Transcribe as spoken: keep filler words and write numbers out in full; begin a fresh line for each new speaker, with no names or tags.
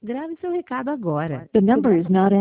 Grave seu recado agora.
The number is not